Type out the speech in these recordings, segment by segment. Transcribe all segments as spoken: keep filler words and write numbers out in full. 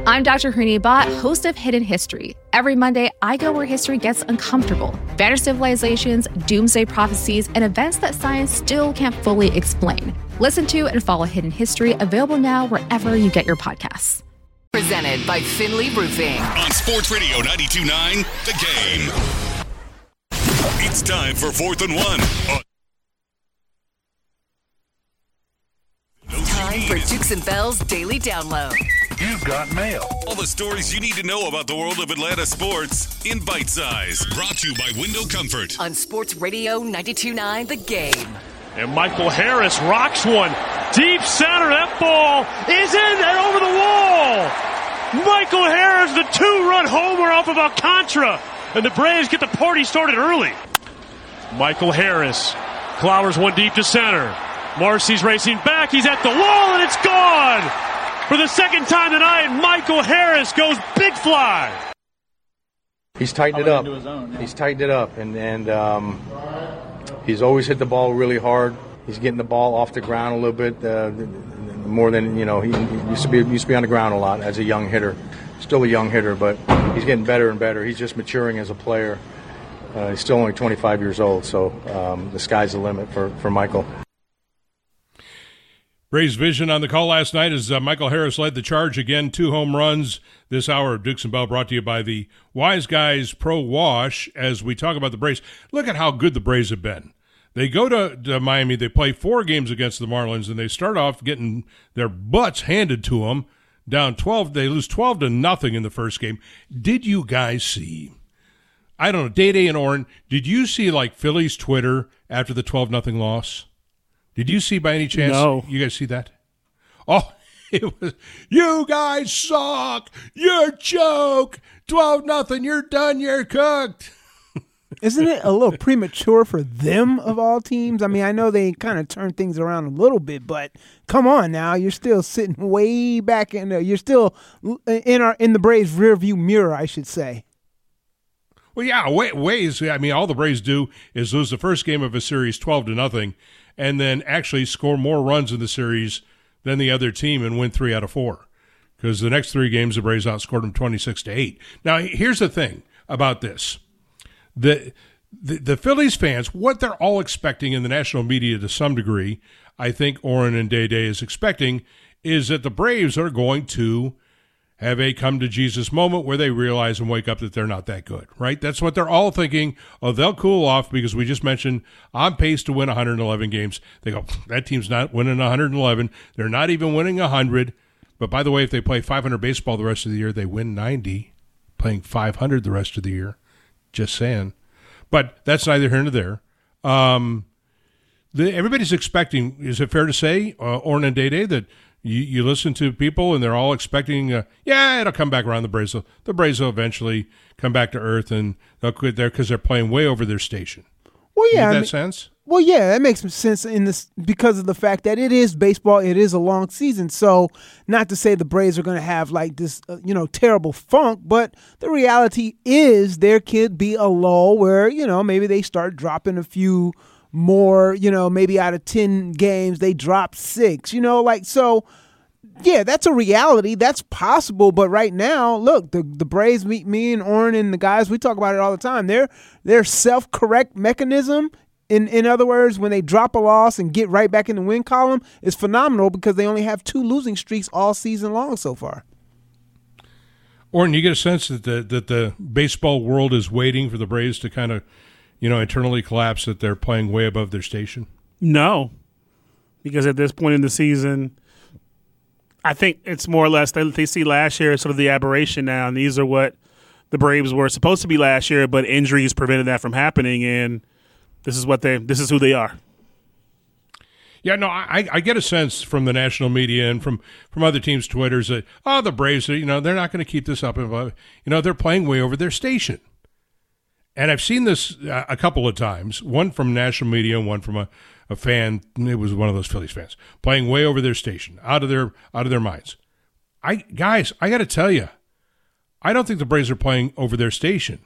I'm Doctor Hooni Bhatt, host of Hidden History. Every Monday, I go where history gets uncomfortable. Vanished civilizations, doomsday prophecies, and events that science still can't fully explain. Listen to and follow Hidden History, available now wherever you get your podcasts. Presented by Finley Roofing. On Sports Radio ninety-two point nine, The Game. It's time for Fourth and One. Uh, Time for Dukes and Bell's Daily Download. You've got mail. All the stories you need to know about the world of Atlanta sports in bite size. Brought to you by Window Comfort. On Sports Radio ninety-two point nine, The Game. And Michael Harris rocks one. Deep center. That ball is in and over the wall. Michael Harris, the two-run homer off of Alcantara. And the Braves get the party started early. Michael Harris clowers one deep to center. Marcy's racing back. He's at the wall, and it's gone. For the second time tonight, Michael Harris goes big fly. He's tightened it up. He's tightened it up, and and um, he's always hit the ball really hard. He's getting the ball off the ground a little bit uh, more than you know. He, he used to be used to be on the ground a lot as a young hitter. Still a young hitter, but he's getting better and better. He's just maturing as a player. Uh, he's still only twenty-five years old, so um, the sky's the limit for, for Michael. Braves vision on the call last night as uh, Michael Harris led the charge again, two home runs. This hour of Dukes and Bell brought to you by the Wise Guys Pro Wash. As we talk about the Braves, look at how good the Braves have been. They go to, to Miami, they play four games against the Marlins, and they start off getting their butts handed to them. Down twelve, they lose twelve to nothing in the first game. Did you guys see? I don't know, Day Day and Oren, did you see like Philly's Twitter after the twelve nothing loss? Did you see by any chance? No. You guys see that? Oh, it was, you guys suck. You're a joke. twelve nothing. You're done. You're cooked. Isn't it a little premature for them of all teams? I mean, I know they kind of turned things around a little bit, but come on now. You're still sitting way back in there. You're still in our in the Braves rearview mirror, I should say. Well, yeah, ways. I mean, all the Braves do is lose the first game of a series twelve to nothing, and then actually score more runs in the series than the other team and win three out of four. Because the next three games, the Braves outscored them twenty-six to eight. Now, here's the thing about this. The, the the Phillies fans, what they're all expecting in the national media to some degree, I think Oren and Day Day is expecting, is that the Braves are going to have a come-to-Jesus moment where they realize and wake up that they're not that good, right? That's what they're all thinking. Oh, they'll cool off because we just mentioned on pace to win one hundred eleven games. They go, that team's not winning one hundred eleven. They're not even winning one hundred. But by the way, if they play five hundred baseball the rest of the year, they win ninety, playing five hundred the rest of the year. Just saying. But that's neither here nor there. Um, the, everybody's expecting, is it fair to say, uh, Oren and Day Day, that You, you listen to people and they're all expecting, uh, yeah, it'll come back around the Braves. The Braves will eventually come back to earth and they'll quit there because they're playing way over their station. Well, yeah. Does that I mean, sense? Well, yeah, that makes sense in this because of the fact that it is baseball. It is a long season. So not to say the Braves are going to have like this, uh, you know, terrible funk, but the reality is there could be a lull where, you know, maybe they start dropping a few more, you know, maybe out of ten games, they drop six, you know, like, so, yeah, that's a reality. That's possible. But right now, look, the, the Braves, me, me and Oren and the guys, we talk about it all the time. Their, their self-correct mechanism, in, in other words, when they drop a loss and get right back in the win column, is phenomenal because they only have two losing streaks all season long so far. Oren, you get a sense that the, that the baseball world is waiting for the Braves to kind of, you know, internally collapse, that they're playing way above their station? No, because at this point in the season, I think it's more or less they, they see last year as sort of the aberration now, and these are what the Braves were supposed to be last year, but injuries prevented that from happening, and this is what they this is who they are. Yeah, no, I, I get a sense from the national media and from, from other teams' Twitters that, oh, the Braves, you know, they're not going to keep this up. And, you know, they're playing way over their station. And I've seen this uh, a couple of times, one from national media and one from a, a fan. It was one of those Phillies fans playing way over their station, out of their out of their minds. I guys, I got to tell you, I don't think the Braves are playing over their station.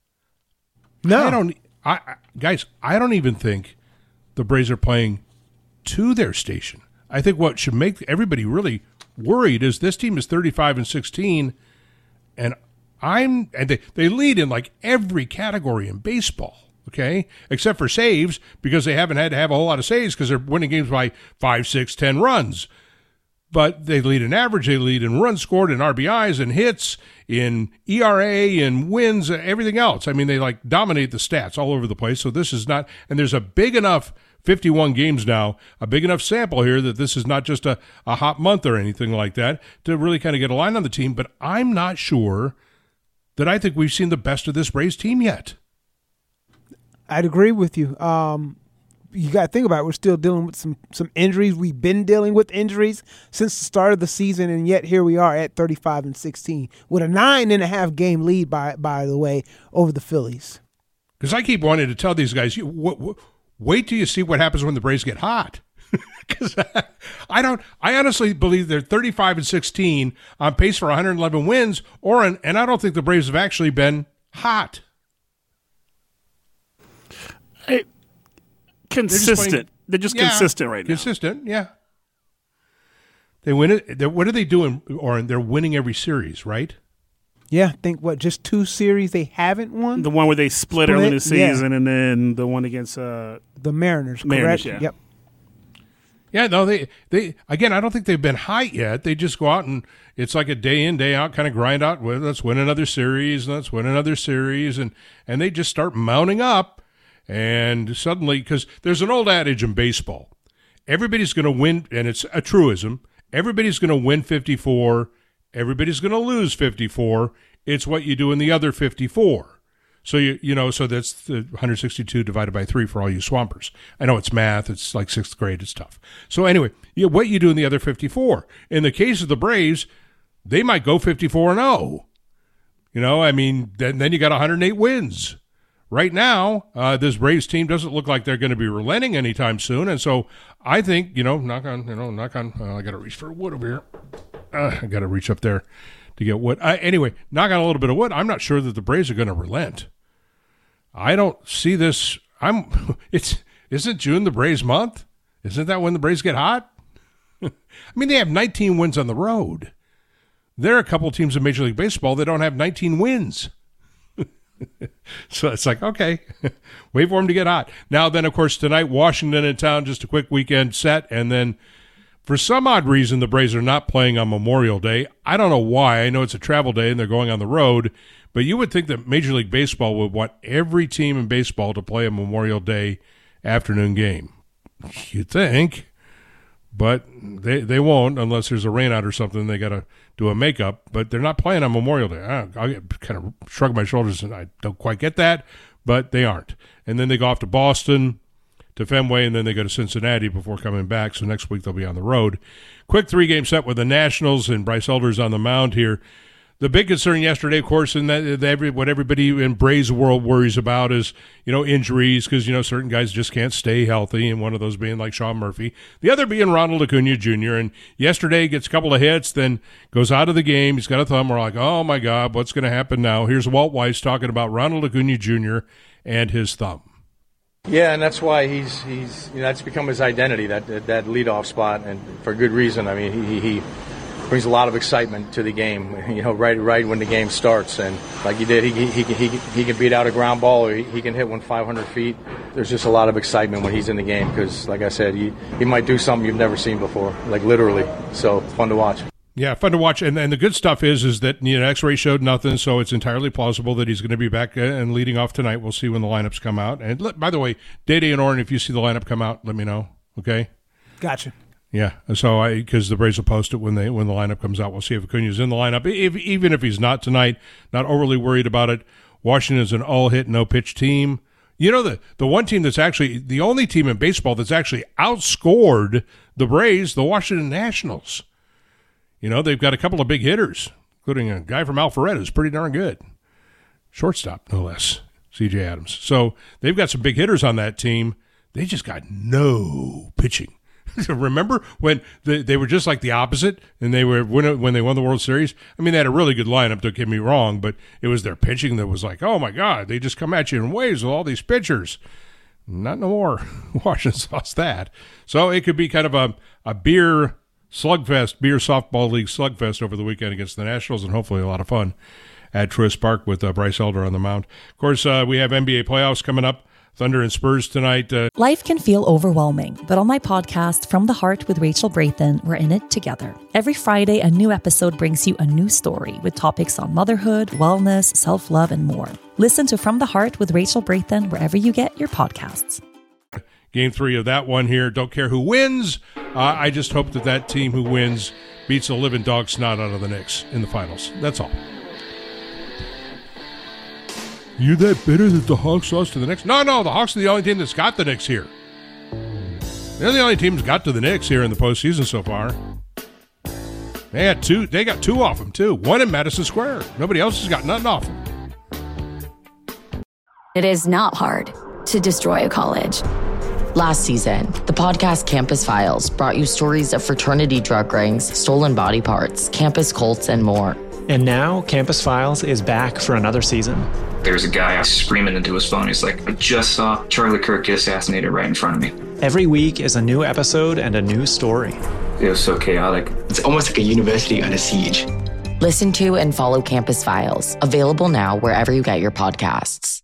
No, I don't. I, I guys, I don't even think the Braves are playing to their station. I think what should make everybody really worried is this team is thirty-five and sixteen, and I'm and they, they lead in like every category in baseball, okay, except for saves, because they haven't had to have a whole lot of saves because they're winning games by five, six, ten runs. But they lead in average, they lead in runs scored, in R B Is, in hits, in E R A, in wins, everything else. I mean, they like dominate the stats all over the place. So this is not, and there's a big enough fifty-one games now, a big enough sample here that this is not just a, a hot month or anything like that to really kind of get a line on the team. But I'm not sure that I think we've seen the best of this Braves team yet. I'd agree with you. Um, You got to think about it. We're still dealing with some, some injuries. We've been dealing with injuries since the start of the season, and yet here we are at thirty-five and sixteen with a nine and a half game lead, by by the way, over the Phillies. Because I keep wanting to tell these guys, you, w- w- wait till you see what happens when the Braves get hot. Because I don't, I honestly believe they're thirty-five and sixteen on pace for one hundred eleven wins, or an, and I don't think the Braves have actually been hot. Hey. Consistent. They're just, They're just yeah, consistent right now. Consistent, yeah. They win it. They're, what are they doing? Or they're winning every series, right? Yeah, I think what just two series they haven't won. The one where they split, split early in the season, yeah. and then the one against uh, the Mariners. Mariners, correct? yeah. Yep. Yeah, no, they they again. I don't think they've been hot yet. They just go out and it's like a day in, day out kind of grind out. Well, let's win another series. Let's win another series, and and they just start mounting up. And suddenly, because there's an old adage in baseball, everybody's going to win, and it's a truism, everybody's going to win fifty-four, everybody's going to lose fifty-four. It's what you do in the other fifty-four. So, you you know, so that's the one hundred sixty-two divided by three for all you swampers. I know it's math. It's like sixth grade. It's tough. So anyway, you, what you do in the other fifty-four. In the case of the Braves, they might go fifty-four and oh. You know, I mean, then, then you got one hundred eight wins. Right now, uh, this Braves team doesn't look like they're going to be relenting anytime soon, and so I think, you know, knock on, you know, knock on. Uh, I got to reach for wood over here. Uh, I got to reach up there to get wood. Uh, anyway, knock on a little bit of wood. I'm not sure that the Braves are going to relent. I don't see this. I'm. It's isn't June the Braves month? Isn't that when the Braves get hot? I mean, they have nineteen wins on the road. There are a couple of teams in Major League Baseball that don't have nineteen wins. So it's like, okay, wait for them to get hot. Now then, of course, tonight, Washington in town, just a quick weekend set. And then for some odd reason, the Braves are not playing on Memorial Day. I don't know why. I know it's a travel day and they're going on the road. But you would think that Major League Baseball would want every team in baseball to play a Memorial Day afternoon game. You'd think. But they they won't unless there's a rain out or something. They got to do a makeup. But they're not playing on Memorial Day. I, I kind of shrug my shoulders and I don't quite get that, but they aren't. And then they go off to Boston, to Fenway, and then they go to Cincinnati before coming back. So next week they'll be on the road. Quick three-game set with the Nationals, and Bryce Elder's on the mound here. The big concern yesterday, of course, and that, that every, what everybody in Braves world worries about is, you know, injuries, because, you know, certain guys just can't stay healthy, and one of those being like Sean Murphy, the other being Ronald Acuna Junior And yesterday gets a couple of hits, then goes out of the game. He's got a thumb. We're like, oh, my God, what's going to happen now? Here's Walt Weiss talking about Ronald Acuna Junior and his thumb. Yeah, and that's why he's he's you know that's become his identity, that that, that leadoff spot, and for good reason. I mean, he he brings a lot of excitement to the game. You know, right right when the game starts, and like he did, he he he he, he can beat out a ground ball, or he, he can hit one five hundred feet. There's just a lot of excitement when he's in the game because, like I said, he he might do something you've never seen before, like literally. So it's fun to watch. Yeah, fun to watch. And and the good stuff is is that, you know, X-ray showed nothing, so it's entirely plausible that he's going to be back and leading off tonight. We'll see when the lineups come out. And let, by the way, Day-Day and Oren, if you see the lineup come out, let me know, okay? Gotcha. Yeah, so I because the Braves will post it when they when the lineup comes out. We'll see if Acuna's in the lineup. If, even if he's not tonight, not overly worried about it. Washington's an all-hit, no-pitch team. You know, the, the one team that's actually, the only team in baseball that's actually outscored the Braves, the Washington Nationals. You know, they've got a couple of big hitters, including a guy from Alpharetta who's pretty darn good. Shortstop, no less, C J Adams. So they've got some big hitters on that team. They just got no pitching. Remember when they, they were just like the opposite, and they were when, when they won the World Series? I mean, they had a really good lineup, don't get me wrong, but it was their pitching that was like, oh, my God, they just come at you in waves with all these pitchers. Not no more. Washington's lost that. So it could be kind of a, a beer Slugfest, Beer Softball League Slugfest over the weekend against the Nationals, and hopefully a lot of fun at Truist Park with uh, Bryce Elder on the mound. Of course, uh, we have N B A playoffs coming up. Thunder and Spurs tonight. Uh, Life can feel overwhelming, but on my podcast, From the Heart with Rachel Brathen, we're in it together. Every Friday, a new episode brings you a new story with topics on motherhood, wellness, self-love, and more. Listen to From the Heart with Rachel Brathen wherever you get your podcasts. Game three of that one here. Don't care who wins. Uh, I just hope that that team who wins beats the living dog snot out of the Knicks in the finals. That's all. You that bitter that the Hawks lost to the Knicks? No, no, the Hawks are the only team that's got the Knicks here. They're the only team that's got to the Knicks here in the postseason so far. They had two. They got two off them too. One in Madison Square. Nobody else has got nothing off them. It is not hard to destroy a college. Last season, the podcast Campus Files brought you stories of fraternity drug rings, stolen body parts, campus cults, and more. And now, Campus Files is back for another season. There's a guy screaming into his phone. He's like, I just saw Charlie Kirk get assassinated right in front of me. Every week is a new episode and a new story. It was so chaotic. It's almost like a university under siege. Listen to and follow Campus Files, available now wherever you get your podcasts.